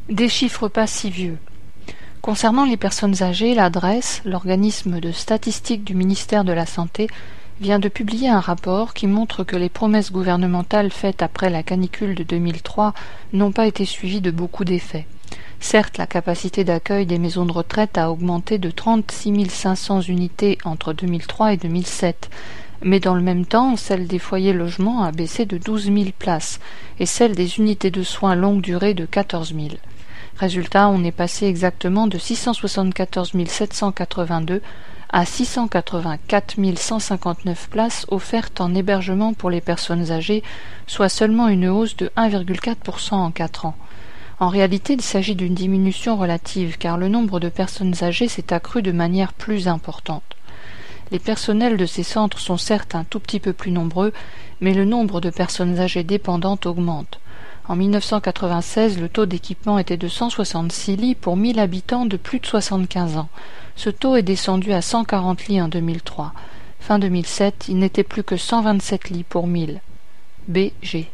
Des chiffres pas si vieux. Concernant les personnes âgées, la DREES, l'organisme de statistique du ministère de la Santé, vient de publier un rapport qui montre que les promesses gouvernementales faites après la canicule de 2003 n'ont pas été suivies de beaucoup d'effets. Certes, la capacité d'accueil des maisons de retraite a augmenté de 36 500 unités entre 2003 et 2007, mais dans le même temps, celle des foyers logements a baissé de 12 000 places et celle des unités de soins longue durée de 14 000. Résultat, on est passé exactement de 674 782 à 684 159 places offertes en hébergement pour les personnes âgées, soit seulement une hausse de 1,4% en 4 ans. En réalité, il s'agit d'une diminution relative, car le nombre de personnes âgées s'est accru de manière plus importante. Les personnels de ces centres sont certes un tout petit peu plus nombreux, mais le nombre de personnes âgées dépendantes augmente. En 1996, le taux d'équipement était de 166 lits pour 1000 habitants de plus de 75 ans. Ce taux est descendu à 140 lits en 2003. Fin 2007, il n'était plus que 127 lits pour 1000. BG.